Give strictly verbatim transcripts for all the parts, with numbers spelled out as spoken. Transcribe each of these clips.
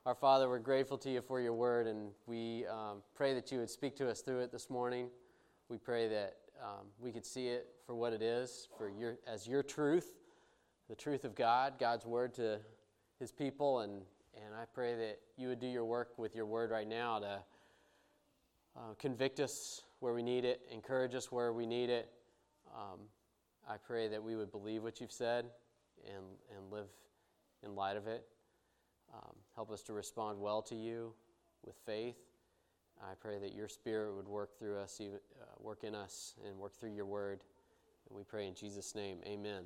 Our Father, we're grateful to you for your word, and we um, pray that you would speak to us through it this morning. We pray that um, we could see it for what it is, for your as your truth, the truth of God, God's word to his people, and, and I pray that you would do your work with your word right now to uh, convict us where we need it, encourage us where we need it. Um, I pray that we would believe what you've said and, and live in light of it. Um, help us to respond well to you with faith. I pray that your Spirit would work through us, even, uh, work in us, and work through your word. And we pray in Jesus' name, amen.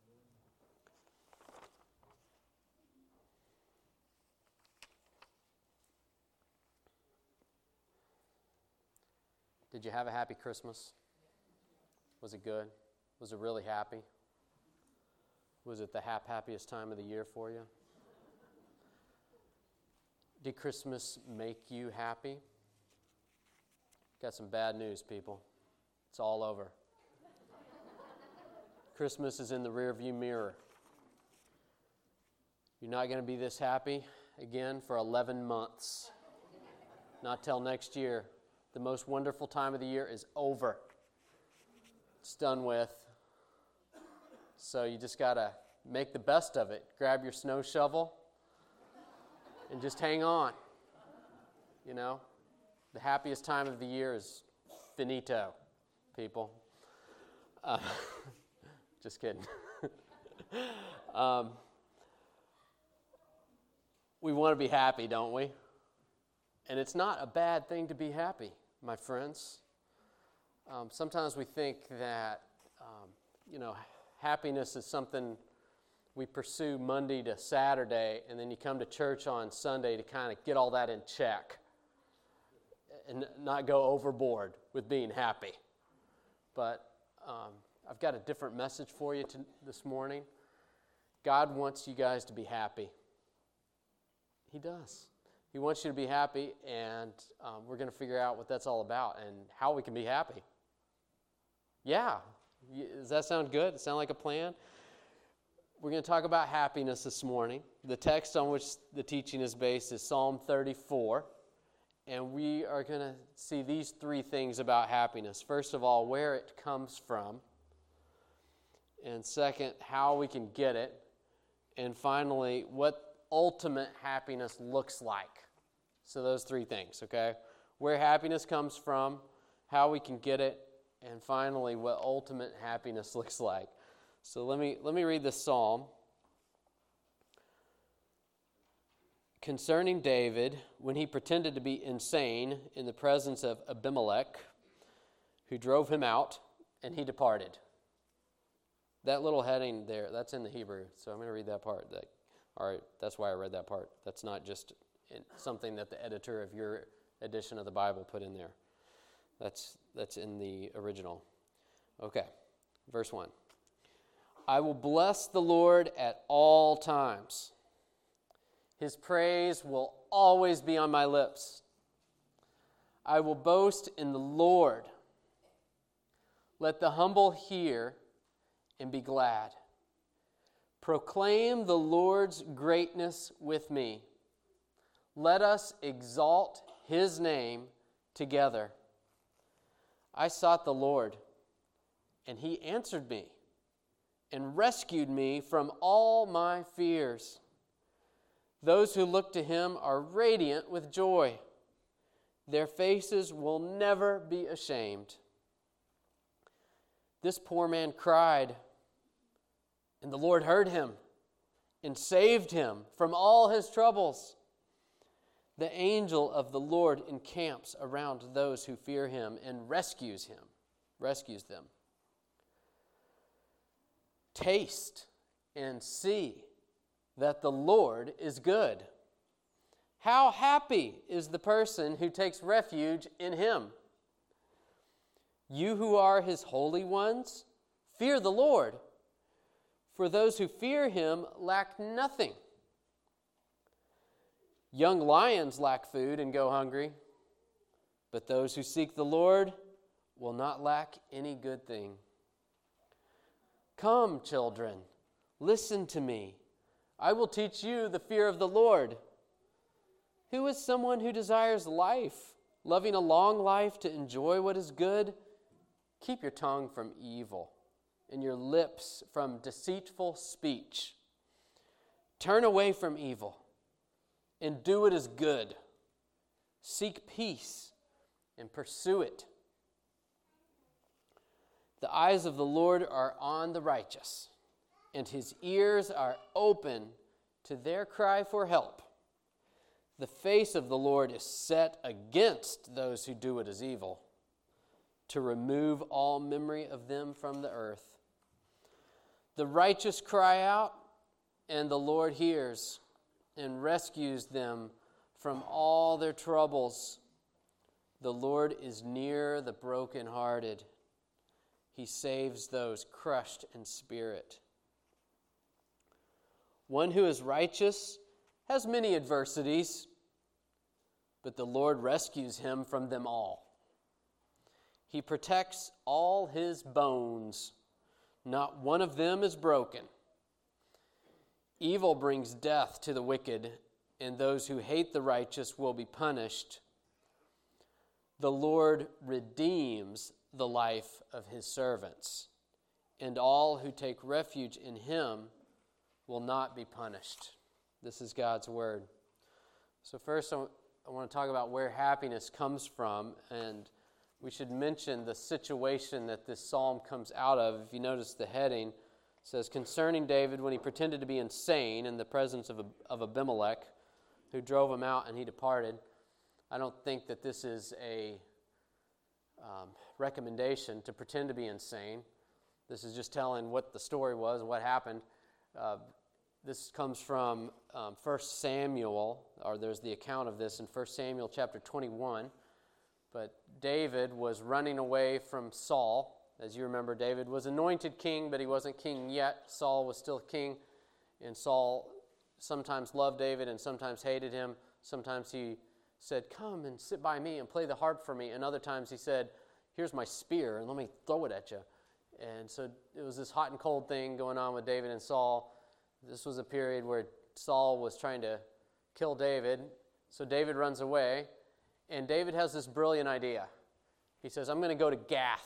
Did you have a happy Christmas? Was it good? Was it really happy? Was it the hap happiest time of the year for you? Did Christmas make you happy? Got some bad news, people. It's all over. Christmas is in the rearview mirror. You're not going to be this happy again for eleven months. Not till next year. The most wonderful time of the year is over. It's done with. So you just got to make the best of it. Grab your snow shovel and just hang on. You know, the happiest time of the year is finito, people. Uh, just kidding. um, we want to be happy, don't we? And it's not a bad thing to be happy, my friends. Um, sometimes we think that, um, you know, happiness is something we pursue Monday to Saturday, and then you come to church on Sunday to kind of get all that in check and not go overboard with being happy. But um, I've got a different message for you to, this morning. God wants you guys to be happy. He does. He wants you to be happy, and um, we're going to figure out what that's all about and how we can be happy. Yeah. Does that sound good? Does it sound like a plan? We're going to talk about happiness this morning. The text on which the teaching is based is Psalm thirty-four. And we are going to see these three things about happiness. First of all, where it comes from. And second, how we can get it. And finally, what ultimate happiness looks like. So those three things, okay? Where happiness comes from, how we can get it, and finally, what ultimate happiness looks like. So let me let me read this psalm. Concerning David, when he pretended to be insane in the presence of Abimelech, who drove him out, and he departed. That little heading there, that's in the Hebrew, so I'm going to read that part. That, all right, that's why I read that part. That's not just something that the editor of your edition of the Bible put in there. That's that's in the original. Okay, verse one. I will bless the Lord at all times. His praise will always be on my lips. I will boast in the Lord. Let the humble hear and be glad. Proclaim the Lord's greatness with me. Let us exalt his name together. I sought the Lord, and he answered me and rescued me from all my fears. Those who look to him are radiant with joy. Their faces will never be ashamed. This poor man cried, and the Lord heard him and saved him from all his troubles. The angel of the Lord encamps around those who fear him and rescues him, rescues them. Taste and see that the Lord is good. How happy is the person who takes refuge in him. You who are his holy ones, fear the Lord. For those who fear him lack nothing. Young lions lack food and go hungry, but those who seek the Lord will not lack any good thing. Come, children, listen to me. I will teach you the fear of the Lord. Who is someone who desires life, loving a long life to enjoy what is good? Keep your tongue from evil and your lips from deceitful speech. Turn away from evil and do what is good. Seek peace and pursue it. The eyes of the Lord are on the righteous, and his ears are open to their cry for help. The face of the Lord is set against those who do what is evil, to remove all memory of them from the earth. The righteous cry out, and the Lord hears and rescues them from all their troubles. The Lord is near the brokenhearted. He saves those crushed in spirit. One who is righteous has many adversities, but the Lord rescues him from them all. He protects all his bones. Not one of them is broken. Evil brings death to the wicked, and those who hate the righteous will be punished. The Lord redeems the life of his servants, and all who take refuge in him will not be punished. This is God's word. So first, I want to talk about where happiness comes from, and we should mention the situation that this psalm comes out of. If you notice the heading, it says, concerning David when he pretended to be insane in the presence of, of Abimelech, who drove him out and he departed. I don't think that this is a um, recommendation to pretend to be insane. This is just telling what the story was and what happened. Uh, this comes from um, First Samuel, or there's the account of this in First Samuel chapter twenty-one. But David was running away from Saul. As you remember, David was anointed king, but he wasn't king yet. Saul was still king, and Saul sometimes loved David and sometimes hated him. Sometimes he said, come and sit by me and play the harp for me. And other times he said, here's my spear and let me throw it at you. And so it was this hot and cold thing going on with David and Saul. This was a period where Saul was trying to kill David. So David runs away, and David has this brilliant idea. He says, I'm going to go to Gath.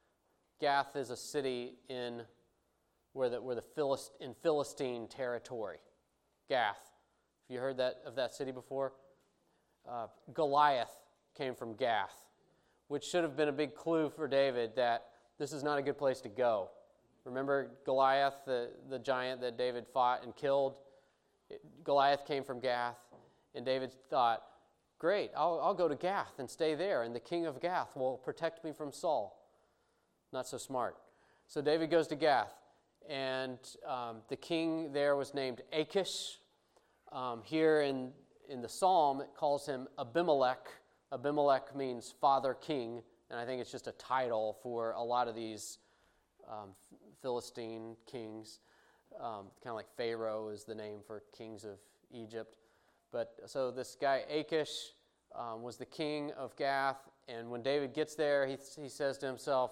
Gath is a city in where the where the Philist, in Philistine territory. Gath. Have you heard that of that city before? Uh, Goliath came from Gath, which should have been a big clue for David that this is not a good place to go. Remember Goliath, the, the giant that David fought and killed? It, Goliath came from Gath, and David thought, great, I'll, I'll go to Gath and stay there, and the king of Gath will protect me from Saul. Not so smart. So David goes to Gath, and um, the king there was named Achish. Um, here in, in the psalm, it calls him Abimelech. Abimelech means father king, and I think it's just a title for a lot of these um, Philistine kings. Um, kind of like Pharaoh is the name for kings of Egypt. But so this guy Achish um, was the king of Gath, and when David gets there, he, he says to himself,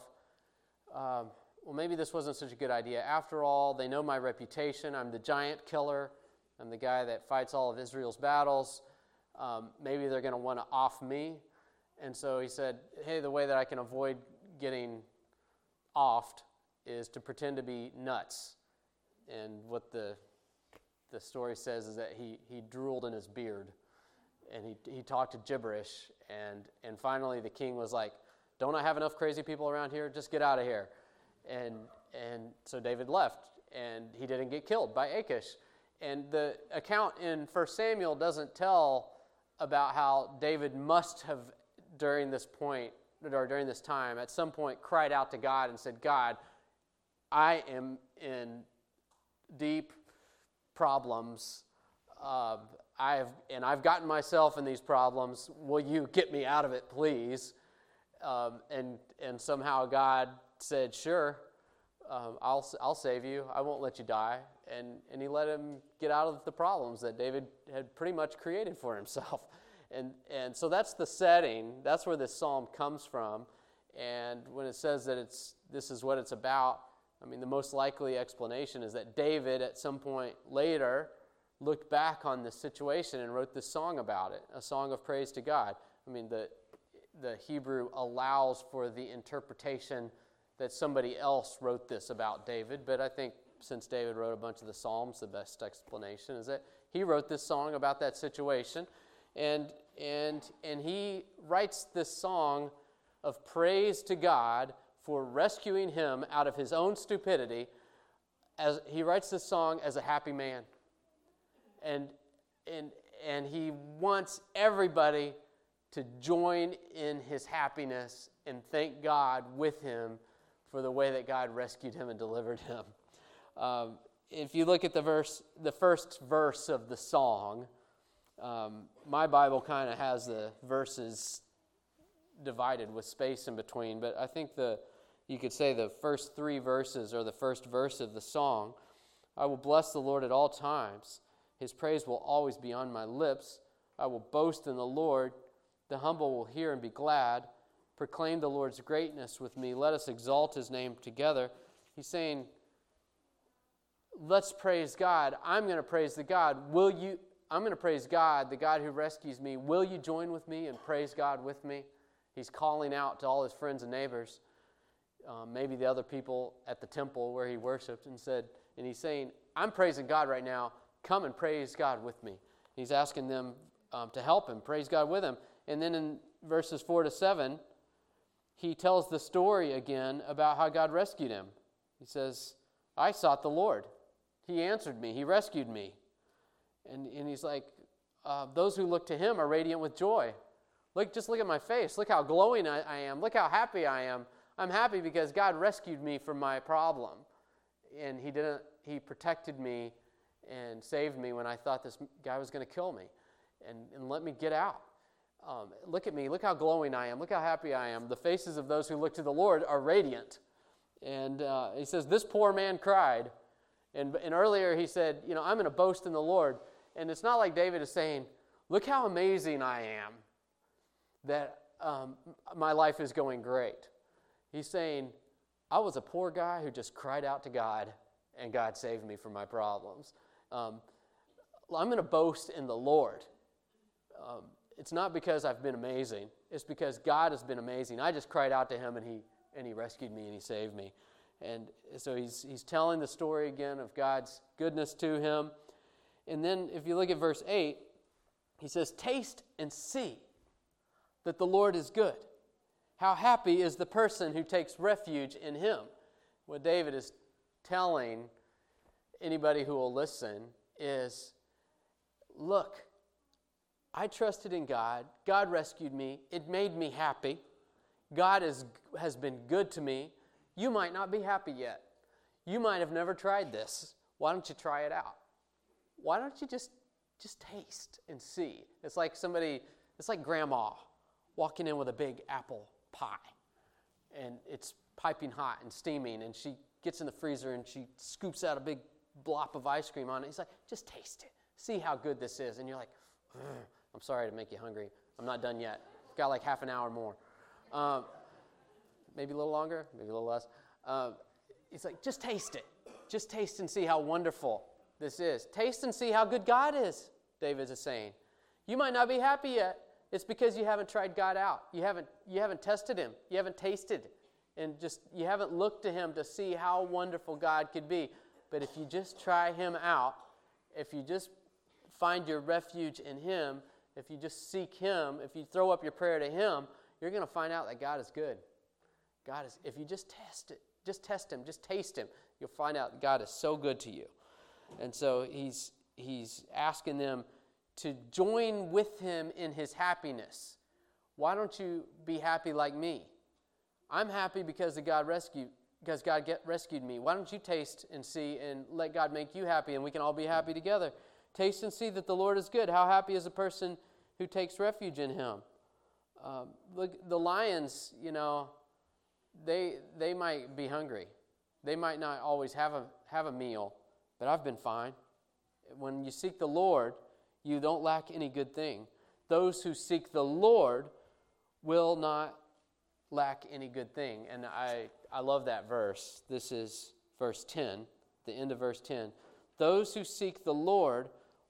um, well, maybe this wasn't such a good idea. After all, they know my reputation. I'm the giant killer. I'm the guy that fights all of Israel's battles. Um, maybe they're going to want to off me. And so he said, hey, the way that I can avoid getting offed is to pretend to be nuts. And what the the story says is that he, he drooled in his beard, and he he talked gibberish. And, and finally the king was like, don't I have enough crazy people around here? Just get out of here. And and so David left, and he didn't get killed by Achish. And the account in First Samuel doesn't tell about how David must have, during this point, or during this time, at some point cried out to God and said, God, I am in deep problems. Uh, I've and I've gotten myself in these problems. Will you get me out of it, please? Um, and and somehow God said, sure, um, I'll I'll save you. I won't let you die. And and he let him get out of the problems that David had pretty much created for himself. And and so that's the setting. That's where this psalm comes from. And when it says that it's this is what it's about, I mean, the most likely explanation is that David, at some point later, looked back on this situation and wrote this song about it, a song of praise to God. I mean, the the Hebrew allows for the interpretation that somebody else wrote this about David, but I think since David wrote a bunch of the Psalms, the best explanation is that he wrote this song about that situation, and and and he writes this song of praise to God for rescuing him out of his own stupidity. As he writes this song as a happy man, and and and he wants everybody to join in his happiness and thank God with him for the way that God rescued him and delivered him. Um, if you look at the verse, the first verse of the song, um, my Bible kind of has the verses divided with space in between, but I think the you could say the first three verses or the first verse of the song. I will bless the Lord at all times. His praise will always be on my lips. I will boast in the Lord. The humble will hear and be glad. Proclaim the Lord's greatness with me. Let us exalt his name together. He's saying, let's praise God. I'm going to praise the God. Will you? I'm going to praise God, the God who rescues me. Will you join with me and praise God with me? He's calling out to all his friends and neighbors, um, maybe the other people at the temple where he worshiped, and said, and he's saying, I'm praising God right now. Come and praise God with me. He's asking them um, to help him, praise God with him. And then in verses four to seven, he tells the story again about how God rescued him. He says, I sought the Lord. He answered me. He rescued me. And, and he's like, uh, those who look to him are radiant with joy. Look, just look at my face. Look how glowing I, I am. Look how happy I am. I'm happy because God rescued me from my problem. And he didn't. He protected me and saved me when I thought this guy was going to kill me and, and let me get out. Um, look at me. Look how glowing I am. Look how happy I am. The faces of those who look to the Lord are radiant. And uh, he says, this poor man cried. And, and earlier he said, you know, I'm going to boast in the Lord. And it's not like David is saying, look how amazing I am that um, my life is going great. He's saying, I was a poor guy who just cried out to God, and God saved me from my problems. Um, I'm going to boast in the Lord. Um, It's not because I've been amazing. It's because God has been amazing. I just cried out to him, and he and he rescued me, and he saved me. And so he's he's telling the story again of God's goodness to him. And then if you look at verse eight, he says, taste and see that the Lord is good. How happy is the person who takes refuge in him. What David is telling anybody who will listen is, look, I trusted in God. God rescued me. It made me happy. God is, has been good to me. You might not be happy yet. You might have never tried this. Why don't you try it out? Why don't you just, just taste and see? It's like somebody, it's like grandma walking in with a big apple pie. And it's piping hot and steaming. And she gets in the freezer and she scoops out a big blob of ice cream on it. He's like, just taste it. See how good this is. And you're like, ugh. I'm sorry to make you hungry. I'm not done yet. Got like half an hour more. Um, maybe a little longer, maybe a little less. Um, it's like, just taste it. Just taste and see how wonderful this is. Taste and see how good God is, David is saying. You might not be happy yet. It's because you haven't tried God out. You haven't, you haven't tested him. You haven't tasted. And just, you haven't looked to him to see how wonderful God could be. But if you just try him out, if you just find your refuge in him, if you just seek him, if you throw up your prayer to him, you're going to find out that God is good. God is, if you just test it, just test him, just taste him, you'll find out that God is so good to you. And so he's he's asking them to join with him in his happiness. Why don't you be happy like me? I'm happy because of God rescued, because God get, rescued me. Why don't you taste and see and let God make you happy, and we can all be happy together. Taste and see that the Lord is good. How happy is a person who takes refuge in him? Um, look, the lions, you know, they they might be hungry. They might not always have a have a meal, but I've been fine. When you seek the Lord, you don't lack any good thing. Those who seek the Lord will not lack any good thing. And I, I love that verse. This is verse ten, the end of verse ten. Those who seek the Lord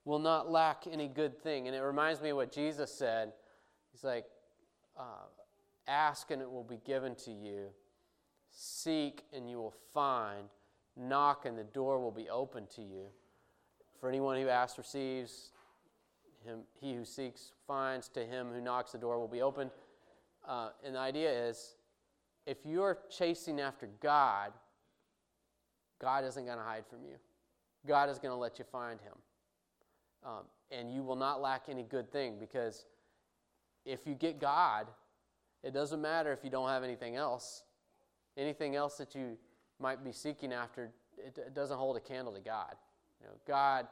will not lack any good thing. And it reminds me of what Jesus said. He's like, uh, ask and it will be given to you. Seek and you will find. Knock and the door will be open to you. For anyone who asks receives. Him, he who seeks finds. To him who knocks the door will be opened. Uh, and the idea is, if you're chasing after God, God isn't going to hide from you. God is going to let you find him. Um, and you will not lack any good thing, because if you get God, it doesn't matter if you don't have anything else. Anything else that you might be seeking after, it, it doesn't hold a candle to God. You know, God,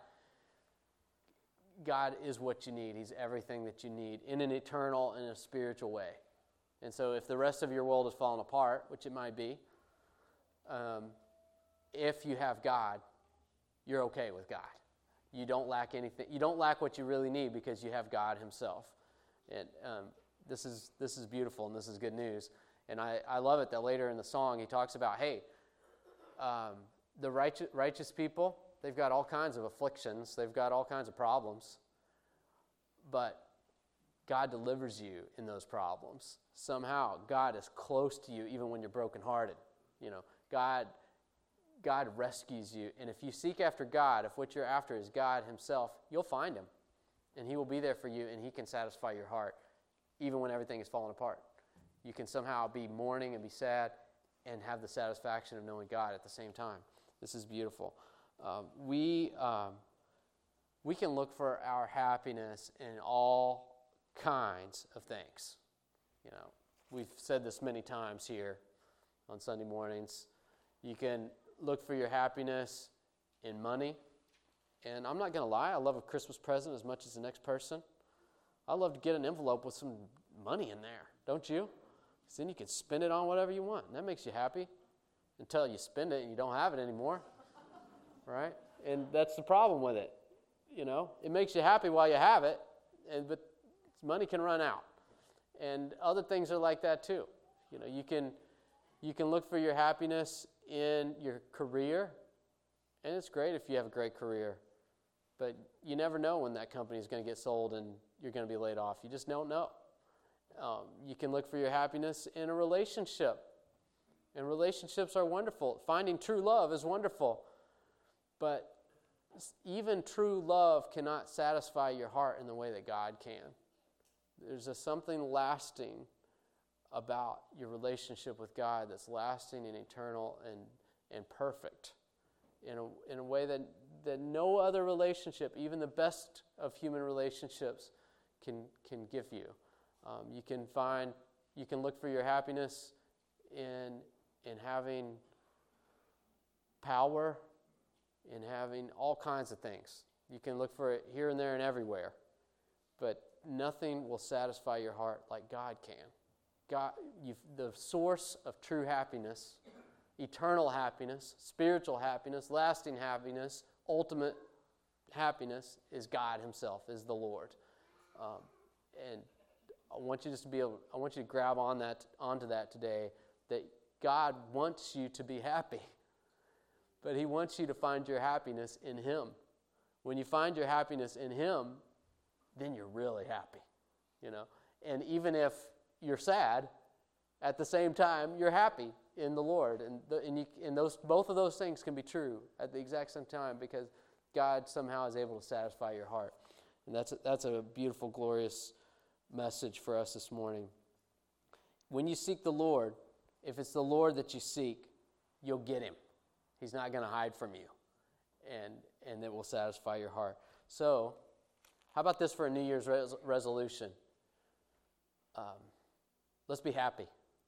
God is what you need. He's everything that you need in an eternal and a spiritual way. And so if the rest of your world is falling apart, which it might be, um, if you have God, you're okay with God. You don't lack anything. You don't lack what you really need because you have God himself. And um, this is this is beautiful, and this is good news. And I, I love it that later in the song he talks about, hey, um, the righteous, righteous people, they've got all kinds of afflictions. They've got all kinds of problems. But God delivers you in those problems. Somehow, God is close to you even when you're brokenhearted. You know, God, God rescues you. And if you seek after God, if what you're after is God himself, you'll find him. And he will be there for you, and he can satisfy your heart even when everything is falling apart. You can somehow be mourning and be sad and have the satisfaction of knowing God at the same time. This is beautiful. Um, we, um, we can look for our happiness in all kinds of things. You know, we've said this many times here on Sunday mornings. You can look for your happiness in money. And I'm not going to lie, I love a Christmas present as much as the next person. I love to get an envelope with some money in there, don't you? Because then you can spend it on whatever you want. And that makes you happy until you spend it and you don't have it anymore, right? And that's the problem with it. You know, it makes you happy while you have it, and but money can run out. And other things are like that too. You know, you can you can look for your happiness in your career, and it's great if you have a great career. But you never know when that company is going to get sold and you're going to be laid off. You just don't know. Um, you can look for your happiness in a relationship. And relationships are wonderful. Finding true love is wonderful. But even true love cannot satisfy your heart in the way that God can. There's a something lasting about your relationship with God that's lasting and eternal and, and perfect in a, in a way that, that no other relationship, even the best of human relationships, can, can give you. Um, you can find, you can look for your happiness in, in having power, in having all kinds of things. You can look for it here and there and everywhere. But nothing will satisfy your heart like God can. God, you've, the source of true happiness, eternal happiness, spiritual happiness, lasting happiness, ultimate happiness is God himself, is the Lord. Um, and I want you just to be able, I want you to grab on that, onto that today, that God wants you to be happy. But he wants you to find your happiness in him. When you find your happiness in him, then you're really happy, you know. And even if you're sad, at the same time, you're happy in the Lord. And, the, and, you, and those, both of those things can be true at the exact same time because God somehow is able to satisfy your heart. And that's a, that's a beautiful, glorious message for us this morning. When you seek the Lord, if it's the Lord that you seek, you'll get him. He's not going to hide from you. And, and it will satisfy your heart. So, how about this for a New Year's res- resolution? Um, let's be happy.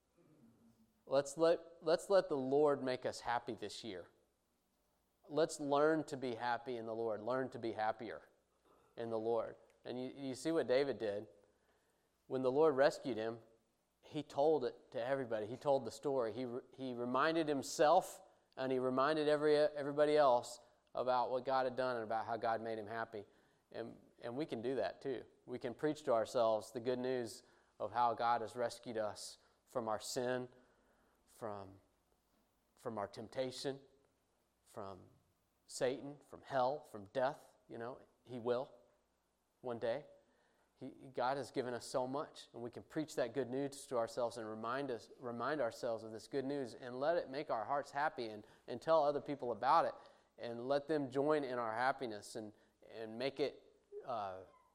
Let's let, let's let the Lord make us happy this year. Let's learn to be happy in the Lord. Learn to be happier in the Lord. And you, you see what David did. When the Lord rescued him, he told it to everybody. He told the story. He, he reminded himself and he reminded every everybody else about what God had done and about how God made him happy. And, and we can do that too. We can preach to ourselves the good news of how God has rescued us from our sin, from, from our temptation, from Satan, from hell, from death, you know. he will one day. He, God has given us so much, and we can preach that good news to ourselves and remind us, remind ourselves of this good news and let it make our hearts happy and, and tell other people about it and let them join in our happiness and, and make it uh,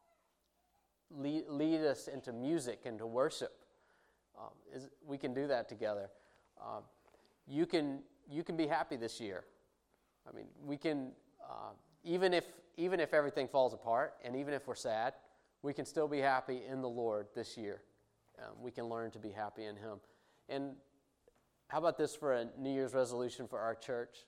lead, lead us into music and to worship. Um, is, we can do that together. Um, you can you can be happy this year. I mean, we can uh, even if even if everything falls apart and even if we're sad, we can still be happy in the Lord this year. Um, we can learn to be happy in Him. And how about this for a New Year's resolution for our church?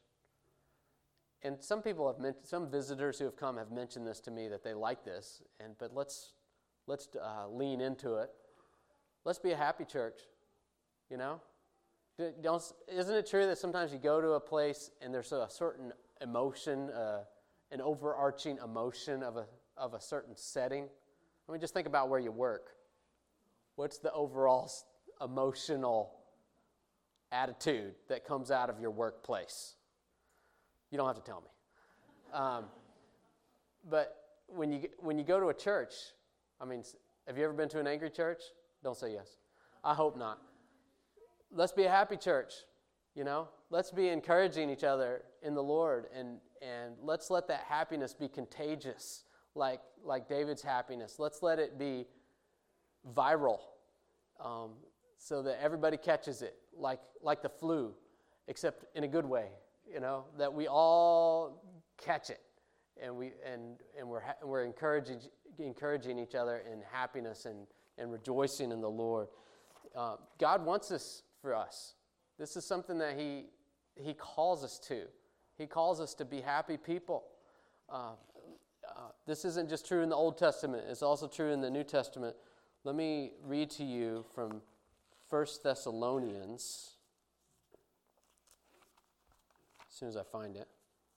And some people have mentioned, some visitors who have come have mentioned this to me that they like this. And but let's let's uh, lean into it. Let's be a happy church. You know, don't, isn't it true that sometimes you go to a place and there's a certain emotion, uh, an overarching emotion of a of a certain setting? I mean, just think about where you work. What's the overall emotional attitude that comes out of your workplace? You don't have to tell me. Um, but when you when you go to a church, I mean, have you ever been to an angry church? Don't say yes. I hope not. Let's be a happy church, you know? Let's be encouraging each other in the Lord, and, and let's let that happiness be contagious, like, like David's happiness. Let's let it be viral um, so that everybody catches it, like, like the flu, except in a good way, you know, that we all catch it, and, we, and, and we're, ha- we're encouraging, encouraging each other in happiness and and rejoicing in the Lord. Uh, God wants this for us. This is something that He He calls us to. He calls us to be happy people. Uh, uh, this isn't just true in the Old Testament. It's also true in the New Testament. Let me read to you from First Thessalonians. As soon as I find it.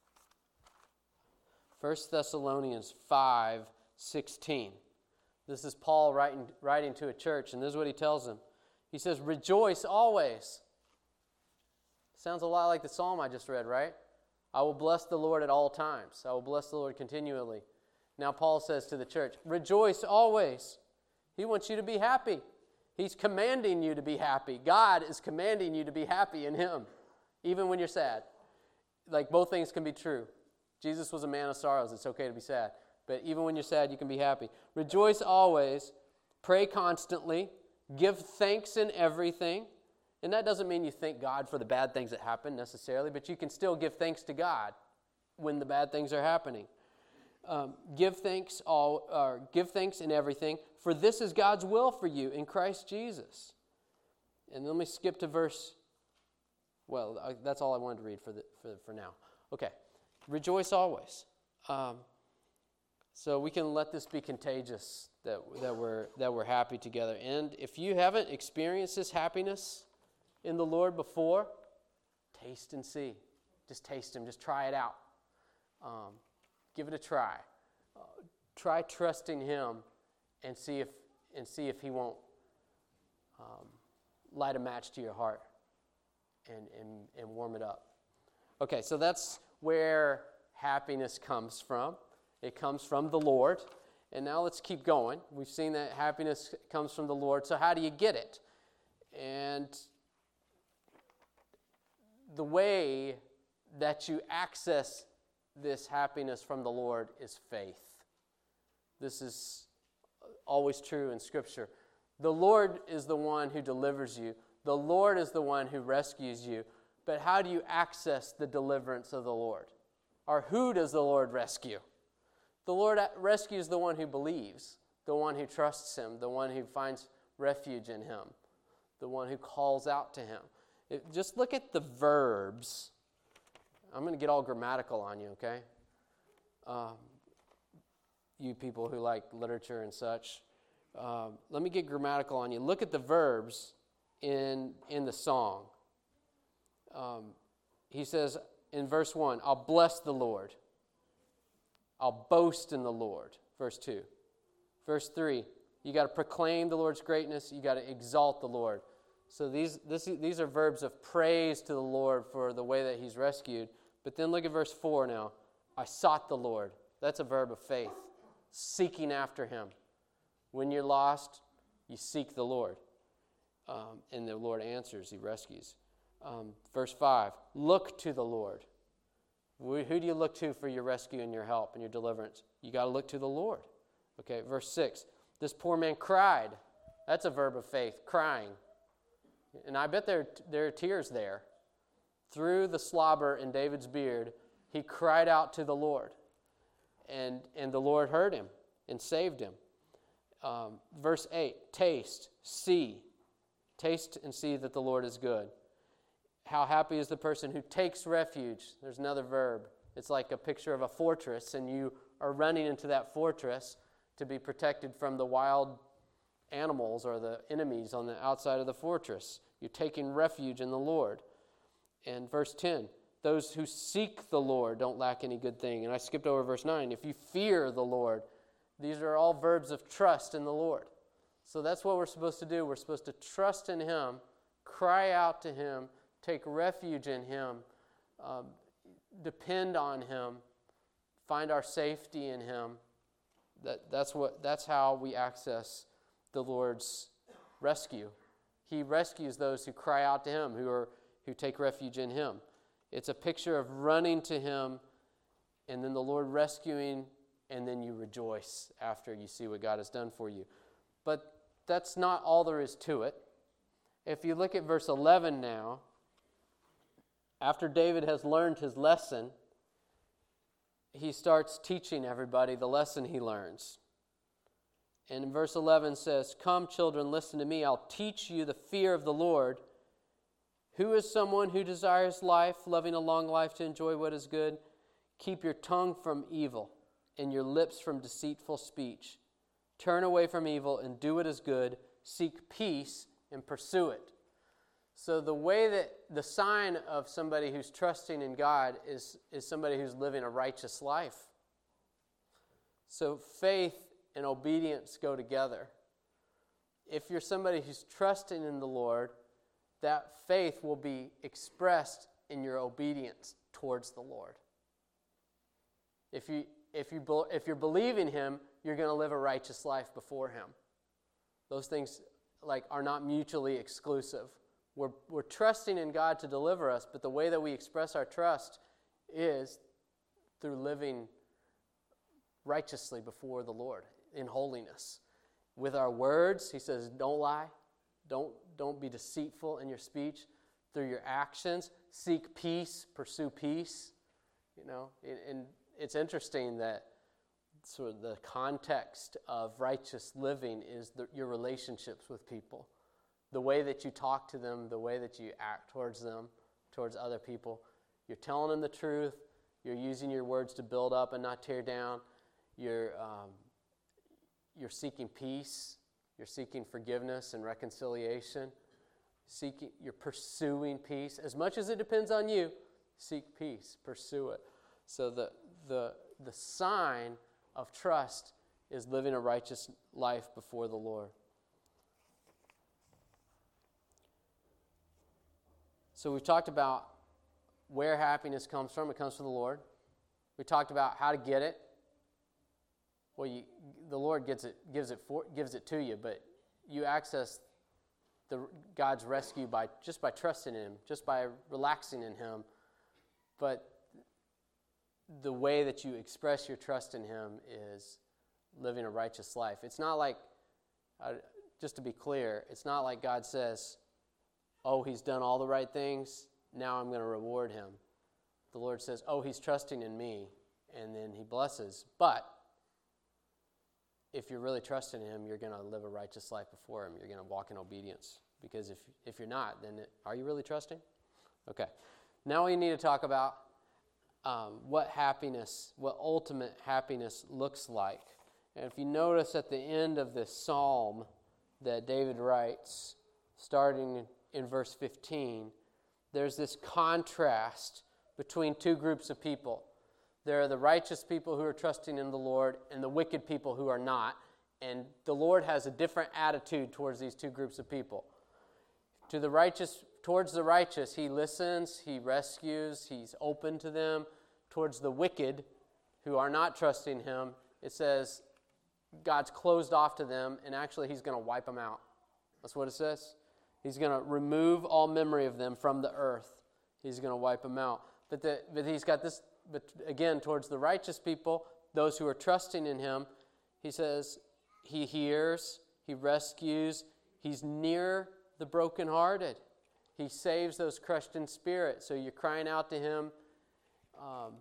First Thessalonians five sixteen. This is Paul writing, writing to a church, and this is what he tells them. He says, rejoice always. Sounds a lot like the psalm I just read, right? I will bless the Lord at all times. I will bless the Lord continually. Now Paul says to the church, rejoice always. He wants you to be happy. He's commanding you to be happy. God is commanding you to be happy in Him, even when you're sad. Like, both things can be true. Jesus was a man of sorrows. It's okay to be sad. But even when you're sad, you can be happy. Rejoice always. Pray constantly. Give thanks in everything. And that doesn't mean you thank God for the bad things that happen necessarily, but you can still give thanks to God when the bad things are happening. Um, give thanks all, uh, give thanks in everything, for this is God's will for you in Christ Jesus. And let me skip to verse. Well, uh, that's all I wanted to read for the, for for now. Okay, rejoice always. Um, So we can let this be contagious, that that we're that we're happy together. And if you haven't experienced this happiness in the Lord before, taste and see. Just taste Him. Just try it out. Um, give it a try. Uh, try trusting Him, and see if and see if He won't um, light a match to your heart and and and warm it up. Okay, so that's where happiness comes from. It comes from the Lord. And now let's keep going. We've seen that happiness comes from the Lord. So how do you get it? And the way that you access this happiness from the Lord is faith. This is always true in Scripture. The Lord is the one who delivers you. The Lord is the one who rescues you. But how do you access the deliverance of the Lord? Or who does the Lord rescue? The Lord rescues the one who believes, the one who trusts Him, the one who finds refuge in Him, the one who calls out to Him. It, just look at the verbs. I'm going to get all grammatical on you, okay? Um, you people who like literature and such. Um, let me get grammatical on you. Look at the verbs in, in the song. Um, he says in verse one, I'll bless the Lord. I'll boast in the Lord, verse two. Verse three, you got to proclaim the Lord's greatness. You got to exalt the Lord. So these this, these are verbs of praise to the Lord for the way that He's rescued. But then look at verse four now. I sought the Lord. That's a verb of faith. Seeking after him. When you're lost, you seek the Lord. Um, and the Lord answers, he rescues. Um, verse five, look to the Lord. Who do you look to for your rescue and your help and your deliverance? You got to look to the Lord. Okay, verse six, this poor man cried. That's a verb of faith, crying. And I bet there, there are tears there. Through the slobber in David's beard, he cried out to the Lord. And, and the Lord heard him and saved him. Um, verse eight, taste, see. Taste and see that the Lord is good. How happy is the person who takes refuge. There's another verb. It's like a picture of a fortress, and you are running into that fortress to be protected from the wild animals or the enemies on the outside of the fortress. You're taking refuge in the Lord. And verse ten, those who seek the Lord don't lack any good thing. And I skipped over verse nine. If you fear the Lord, these are all verbs of trust in the Lord. So that's what we're supposed to do. We're supposed to trust in him, cry out to him, take refuge in him, um, depend on him, find our safety in him. That, that's, what, that's how we access the Lord's rescue. He rescues those who cry out to him, who are who take refuge in him. It's a picture of running to him and then the Lord rescuing, and then you rejoice after you see what God has done for you. But that's not all there is to it. If you look at verse eleven now, after David has learned his lesson, he starts teaching everybody the lesson he learns. And verse eleven says, come, children, listen to me. I'll teach you the fear of the Lord. Who is someone who desires life, loving a long life to enjoy what is good? Keep your tongue from evil and your lips from deceitful speech. Turn away from evil and do what is good. Seek peace and pursue it. So the way that the sign of somebody who's trusting in God is, is somebody who's living a righteous life. So faith and obedience go together. If you're somebody who's trusting in the Lord, that faith will be expressed in your obedience towards the Lord. If you if you if you're believing him, you're going to live a righteous life before him. Those things like are not mutually exclusive. We're we're trusting in God to deliver us, but the way that we express our trust is through living righteously before the Lord in holiness. With our words, he says, don't lie. Don't, don't be deceitful in your speech. Through your actions, seek peace, pursue peace. You know, and, and it's interesting that sort of the context of righteous living is the, your relationships with people. The way that you talk to them, the way that you act towards them, towards other people. You're telling them the truth. You're using your words to build up and not tear down. You're, um, you're seeking peace. You're seeking forgiveness and reconciliation. Seeking, you're pursuing peace. As much as it depends on you, seek peace. Pursue it. So the the the sign of trust is living a righteous life before the Lord. So we've talked about where happiness comes from. It comes from the Lord. We talked about how to get it. Well, you, the Lord gets it, gives it, for, gives it to you, but you access the God's rescue by just by trusting in him, just by relaxing in him. But the way that you express your trust in him is living a righteous life. It's not like, uh, just to be clear, it's not like God says, oh, he's done all the right things, now I'm going to reward him. The Lord says, oh, he's trusting in me, and then he blesses. But if you're really trusting him, you're going to live a righteous life before him. You're going to walk in obedience. Because if if you're not, then it, are you really trusting? Okay. Now we need to talk about um, what happiness, what ultimate happiness looks like. And if you notice at the end of this psalm that David writes, starting in verse fifteen, there's this contrast between two groups of people. There are the righteous people who are trusting in the Lord and the wicked people who are not. And the Lord has a different attitude towards these two groups of people. To the righteous, towards the righteous, he listens, he rescues, he's open to them. Towards the wicked, who are not trusting him, it says God's closed off to them, and actually he's going to wipe them out. That's what it says. He's going to remove all memory of them from the earth. He's going to wipe them out. But, the, but he's got this, but again, towards the righteous people, those who are trusting in him, he says he hears, he rescues, he's near the brokenhearted. He saves those crushed in spirit. So you're crying out to him um,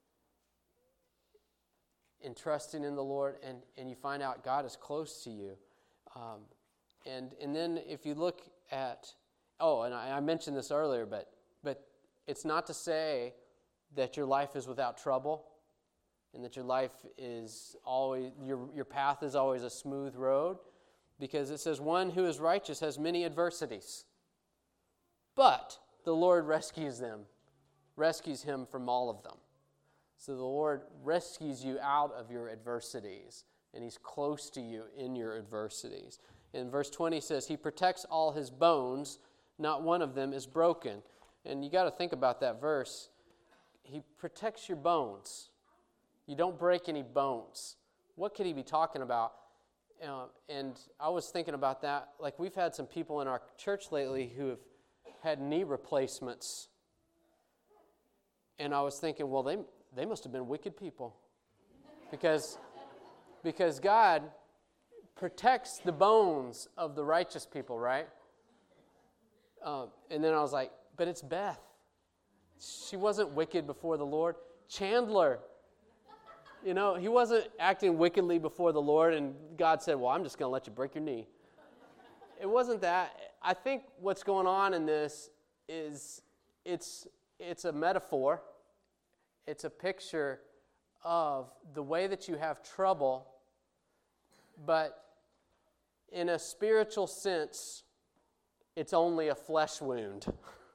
and trusting in the Lord, and, and you find out God is close to you. Um, and and then if you look at, oh, and I, I mentioned this earlier, but but it's not to say that your life is without trouble and that your life is always, your, your path is always a smooth road, because it says one who is righteous has many adversities, but the Lord rescues them, rescues him from all of them. So the Lord rescues you out of your adversities, and he's close to you in your adversities. In verse twenty says, he protects all his bones, not one of them is broken. And you got to think about that verse. He protects your bones. You don't break any bones. What could he be talking about? Uh, and I was thinking about that. Like, we've had some people in our church lately who have had knee replacements. And I was thinking, well, they they must have been wicked people. Because, because God protects the bones of the righteous people, right? Uh, and then I was like, but it's Beth. She wasn't wicked before the Lord. Chandler, you know, he wasn't acting wickedly before the Lord, and God said, well, I'm just going to let you break your knee. It wasn't that. I think what's going on in this is it's it's a metaphor. It's a picture of the way that you have trouble, but in a spiritual sense, it's only a flesh wound.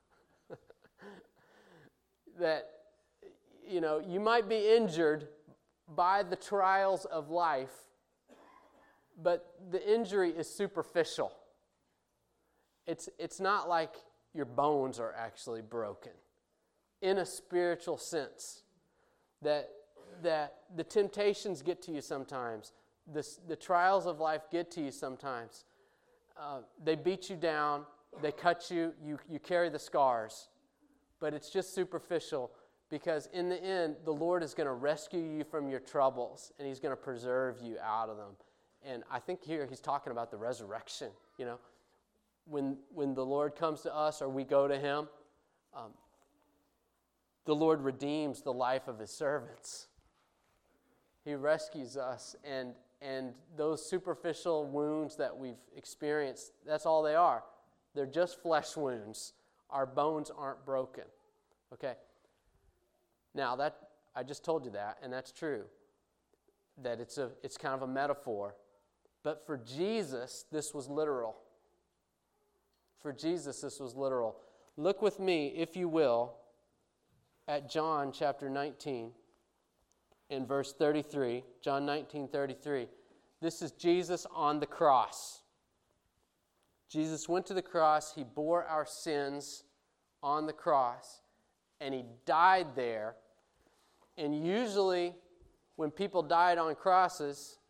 That, you know, you might be injured by the trials of life, but the injury is superficial. It's it's not like your bones are actually broken. In a spiritual sense, that that the temptations get to you sometimes. The, the trials of life get to you sometimes. Uh, they beat you down. They cut you. You you carry the scars. But it's just superficial, because in the end, the Lord is going to rescue you from your troubles, and he's going to preserve you out of them. And I think here he's talking about the resurrection. You know, when when the Lord comes to us or we go to him, um, the Lord redeems the life of his servants. He rescues us, and and those superficial wounds that we've experienced, that's all they are. They're just flesh wounds. Our bones aren't broken. Okay. Now that I just told you that, and that's true. That it's a it's kind of a metaphor. But for Jesus, this was literal. For Jesus, this was literal. Look with me, if you will, at John chapter nineteen in verse thirty-three. John nineteen thirty-three. This is Jesus on the cross. Jesus went to the cross. He bore our sins on the cross, and he died there. And usually when people died on crosses,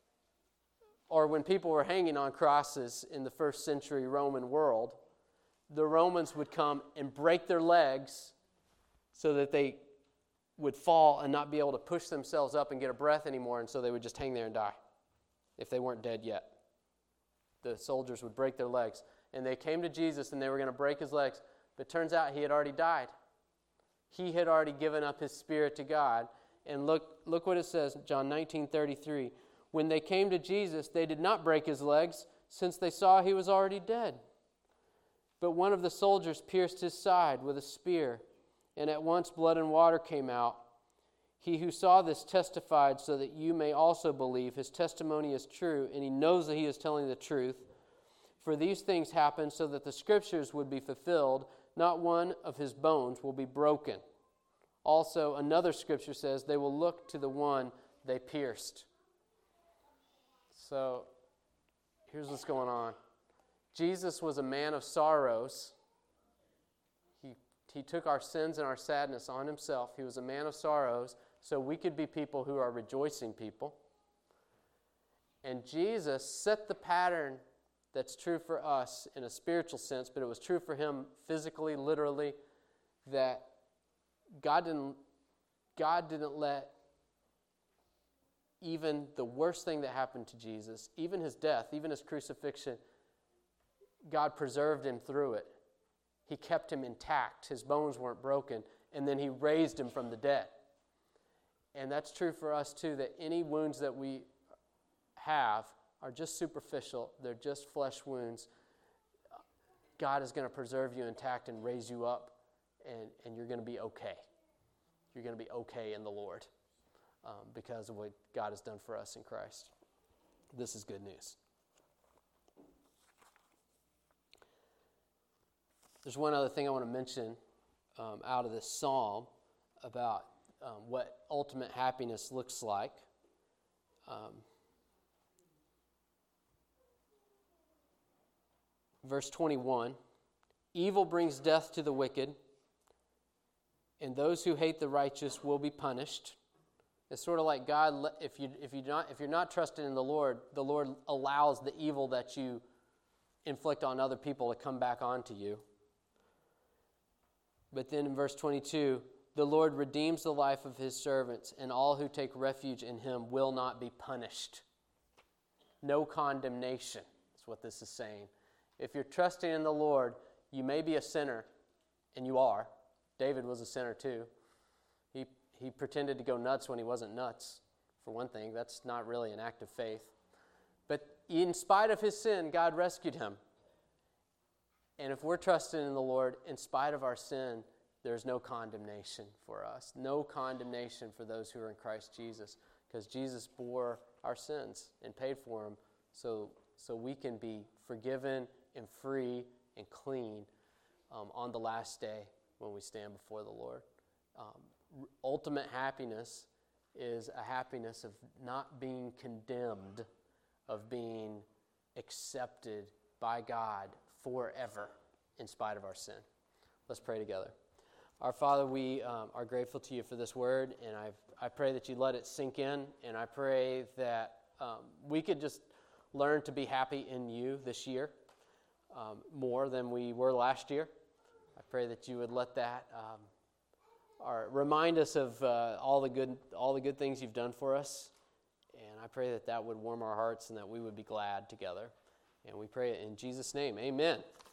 or when people were hanging on crosses in the first century Roman world, the Romans would come and break their legs so that they would fall and not be able to push themselves up and get a breath anymore, and so they would just hang there and die if they weren't dead yet. The soldiers would break their legs. And they came to Jesus and they were going to break his legs, but it turns out he had already died. He had already given up his spirit to God. And look, look what it says, John nineteen thirty-three. When they came to Jesus, they did not break his legs, since they saw he was already dead. But one of the soldiers pierced his side with a spear, and at once blood and water came out. He who saw this testified, so that you may also believe. His testimony is true, and he knows that he is telling the truth. For these things happened so that the scriptures would be fulfilled. Not one of his bones will be broken. Also, another scripture says, they will look to the one they pierced. So, here's what's going on. Jesus was a man of sorrows. He, he took our sins and our sadness on himself. He was a man of sorrows, so we could be people who are rejoicing people. And Jesus set the pattern that's true for us in a spiritual sense, but it was true for him physically, literally, that God didn't, God didn't let even the worst thing that happened to Jesus, even his death, even his crucifixion, God preserved him through it. He kept him intact. His bones weren't broken. And then he raised him from the dead. And that's true for us too, that any wounds that we have are just superficial. They're just flesh wounds. God is going to preserve you intact and raise you up, and, and you're going to be okay. You're going to be okay in the Lord um, because of what God has done for us in Christ. This is good news. There's one other thing I want to mention um, out of this psalm about um, what ultimate happiness looks like. Um, verse twenty-one, evil brings death to the wicked, and those who hate the righteous will be punished. It's sort of like God, if you if you not if you're not trusting in the Lord, the Lord allows the evil that you inflict on other people to come back onto you. But then in verse twenty-two, the Lord redeems the life of his servants, and all who take refuge in him will not be punished. No condemnation is what this is saying. If you're trusting in the Lord, you may be a sinner, and you are. David was a sinner too. He he pretended to go nuts when he wasn't nuts, for one thing. That's not really an act of faith. But in spite of his sin, God rescued him. And if we're trusting in the Lord, in spite of our sin, there's no condemnation for us. No condemnation for those who are in Christ Jesus, because Jesus bore our sins and paid for them so, so we can be forgiven and free and clean um, on the last day when we stand before the Lord. Um, r- ultimate happiness is a happiness of not being condemned, of being accepted by God forever in spite of our sin. Let's pray together. Our Father, we um, are grateful to you for this word, and I I pray that you let it sink in, and I pray that um, we could just learn to be happy in you this year um, more than we were last year. I pray that you would let that um, or remind us of uh, all the good all the good things you've done for us, and I pray that that would warm our hearts and that we would be glad together. And we pray it in Jesus' name. Amen.